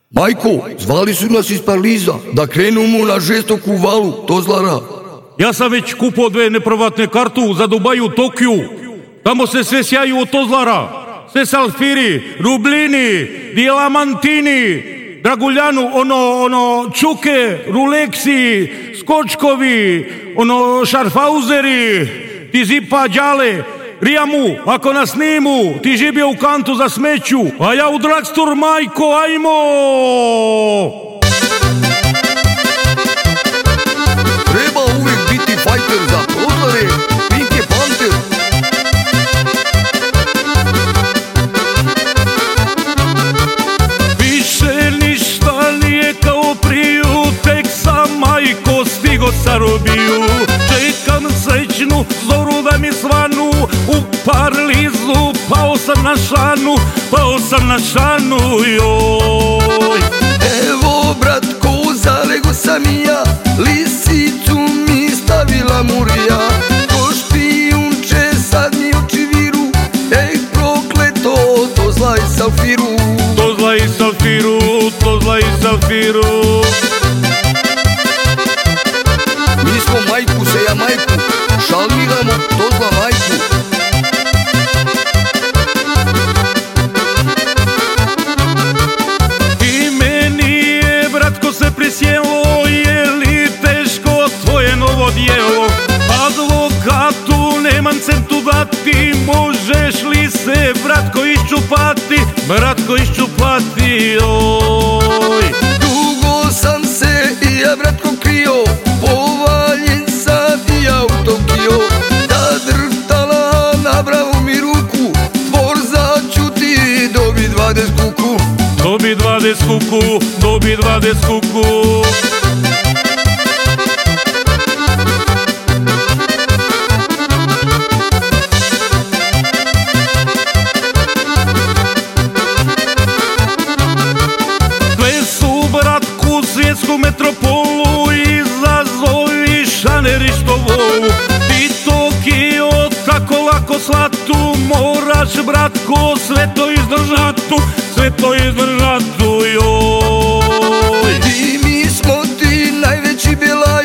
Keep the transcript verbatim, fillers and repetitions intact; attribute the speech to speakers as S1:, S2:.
S1: Majko, zvali su nas iz Pariza da krenemo na žestoku valu Tozlara.
S2: Ja sam već kupao dve neprovatne kartu za Dubaj u Tokiju. Tamo se sve sjaju od Tozlara. Sve salfiri, rublini, diamantini, draguljanu, ono, ono, čuke, ruleksi, skočkovi, ono, šarfauzeri, ti zipa đale, rijamu, ako nas snimu, ti žibije u kantu za smeću, a ja u dragstur, majko, ajmo!
S1: Treba uvijek biti fajter za Tozlare, Pink je panter.
S2: Više ništa nije kao priju, tek sam majko stigo sa robiju. Čekam srećnu zoru da mi svanu, u Parizu pao sam na šanu, pao sam na šanu, joj.
S1: Evo bratko, zalego sam i ja, lisicu mi stavila murija. Ko špijunče sad mi oči viru, ej prokleto, Tozla i Salfiru.
S2: Tozla i Salfiru, Tozla i Salfiru.
S1: Mi smo majku se ja majku, šalmiramo Tozla majku.
S2: I meni je, bratko, se prisjelo, je li teško tvoje novo djelo? Advokatu nemam centu dati, možeš li se, bratko, iščupati, bratko, iščupati, joj.
S1: Dugo sam se i ja bratko krio, povaljen sam i ja u Tokio. Da drhtala na bravu mi ruku, borza čuti, dobi dvadeset kuku.
S2: Dobi dvadeset kuku, dobi dvadeset kuku. Svjetsku metropolu izazovi šaneri što volu. Ti Tokio tako lako slatu, moraš bratko sve to izdržatu, sve to izdržatu, joj.
S1: Ti mi smo ti najveći bela